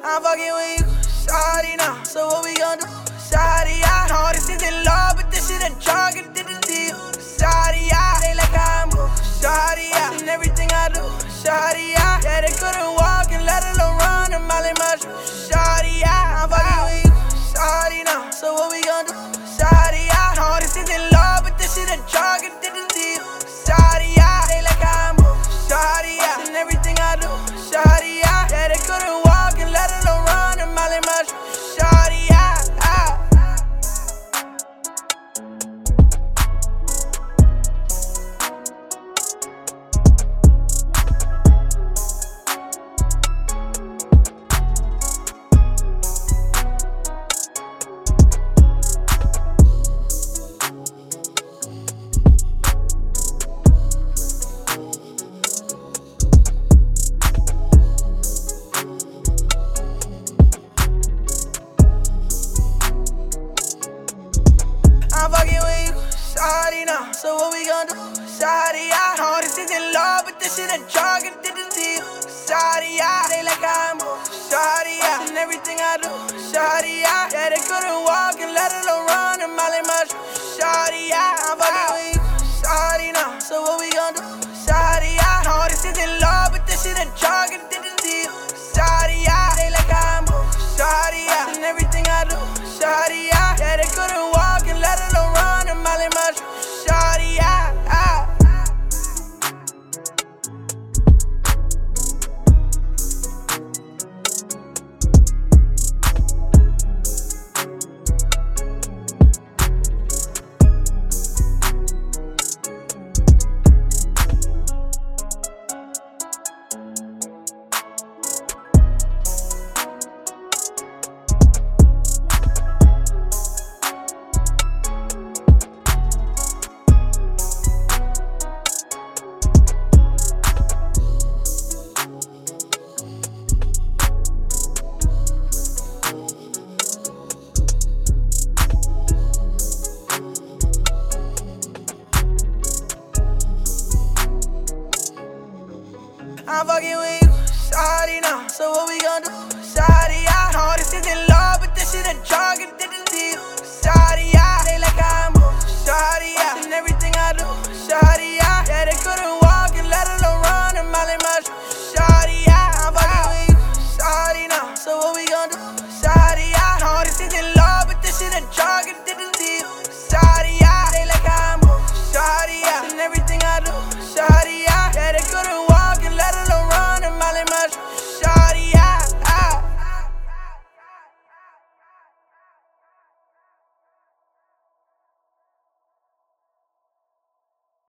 I'm fucking with you, shawty now. So what we gon' do? Shawty, I know this isn't love, but this shit a drug and did the deal. Shawty, they like how I move. Shawty, and everything I do. Shawty, yeah, they couldn't walk and let alone run a mile in my shoes. Shawty, I'm fucking with you, shawty now. So what we gon' do? Shawty, I know this isn't love, but this shit a drug and did the deal. Shawty, they like how I move. Shawty, and everything I do. Shawty, yeah, they couldn't walk and let alone run a mile in my shoes. Shawty, I'm fucking with you, shawty now. So what we gon' do? Shawty, I know this isn't love, but this shit a drug and did the deal. Shawty, they like how I move. Shawty, and everything I do. Shawty, yeah, they couldn't walk and let alone run a mile in my shoes. Shawty, I'm fucking with you, shawty now. So what we gon' do? Shawty, I know this isn't love, but this shit a drug and did the deal. Shawty, they like how I move. Shawty, and everything I do. Shawty, yeah, they couldn't walk and let alone run a mile in my shoes. Shawty, I'm fucking with you, shawty now. So what we gon' do?